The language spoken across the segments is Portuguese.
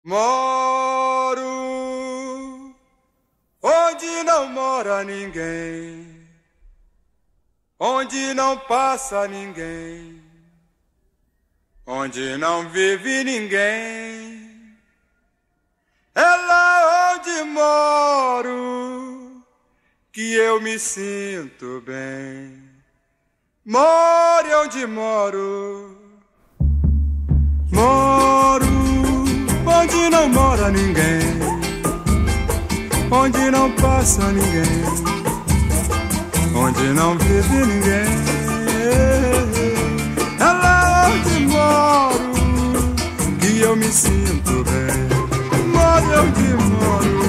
Moro onde não mora ninguém, onde não passa ninguém, onde não vive ninguém. É lá onde moro que eu me sinto bem. More onde moro, moro onde não mora ninguém, onde não passa ninguém, onde não vive ninguém. É lá onde moro que eu me sinto bem. Moro onde moro,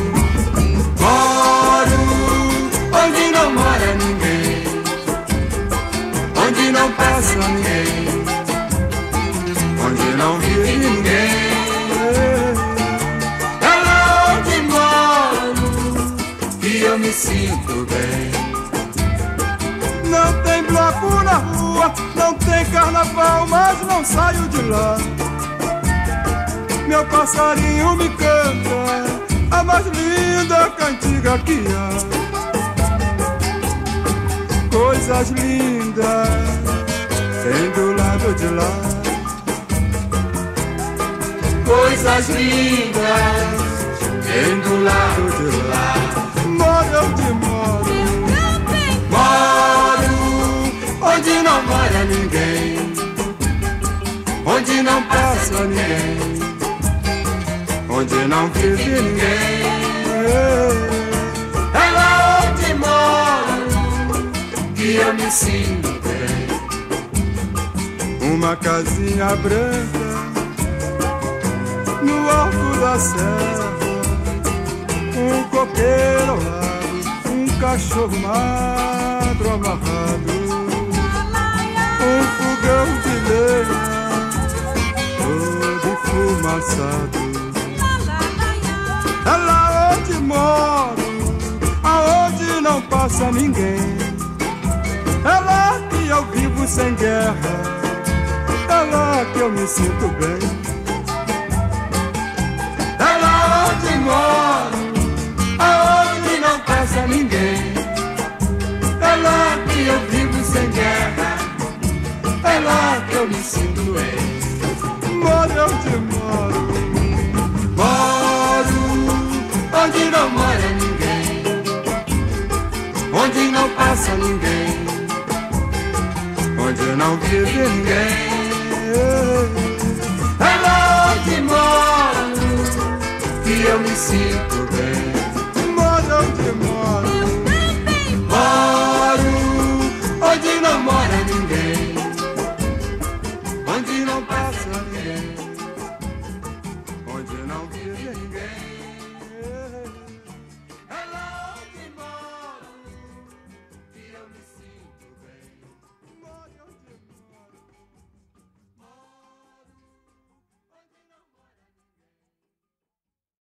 moro onde não mora ninguém, onde não passa ninguém, onde não vive ninguém. É lá onde moro que eu me sinto bem. Não tem bloco na rua, não tem carnaval, mas não saio de lá. Meu passarinho me canta a mais linda cantiga que há. Coisas lindas tem do lado de lá, coisas lindas tem do lado de lá. Moro onde moro, moro onde não mora ninguém, onde não passa ninguém, onde não vive ninguém. É lá onde moro que eu me sinto bem. Uma casinha branca no alto da serra, um coqueiro ao lado, um cachorro magro amarrado, um fogão de lenha todo enfumaçado. É lá onde moro, aonde não passa ninguém. É lá que eu vivo sem guerra, é lá que eu me sinto bem. É lá onde moro, aonde não passa ninguém. É lá que eu vivo sem guerra, é lá que eu me sinto bem. Moro onde moro, moro onde não mora ninguém, onde não passa ninguém, onde não vive ninguém. É lá onde moro que eu me sinto